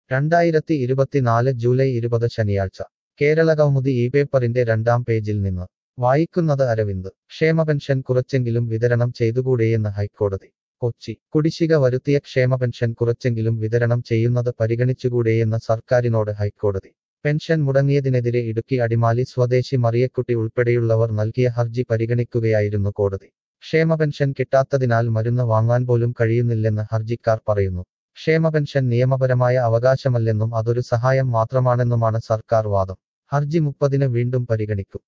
2024 July 20 ശനിയാഴ്ച കേരളകൗമുദി ഈ പേപ്പറിന്റെ 2-ാം പേജിൽ നിന്ന് വായിക്കുന്നത് അരവിന്ദ് ക്ഷേമപെൻഷൻ കുറച്ചെങ്കിലും വിതരണം ചെയ്തുകൂടെയെന്ന് ഹൈക്കോടതി കൊച്ചി കുടിശ്ശിക വരുത്തിയ ക്ഷേമപെൻഷൻ കുറച്ചെങ്കിലും വിതരണം ചെയ്യുന്നത് പരിഗണിച്ചുകൂടെയെന്ന് സർക്കാരിനോട് ഹൈക്കോടതി പെൻഷൻ മുടങ്ങിയതിനെതിരെ ഇടുക്കി അടിമാലി സ്വദേശി മറിയക്കുട്ടി ഉൾപ്പെടെയുള്ളവർ നൽകിയ ഹർജി പരിഗണിക്കുകയായിരുന്നു കോടതി ക്ഷേമപെൻഷൻ കിട്ടാത്തതിനാൽ മരുന്ന് വാങ്ങാൻ പോലും കഴിയുന്നില്ലെന്ന് ഹർജിക്കാർ പറയുന്നു ക്ഷേമപെൻഷൻ നിയമപരമായ അവകാശമല്ലെന്നും അതൊരു സഹായം മാത്രമാണെന്നുമാണ് സർക്കാർ വാദം ഹർജി 30-ന് വീണ്ടും പരിഗണിക്കും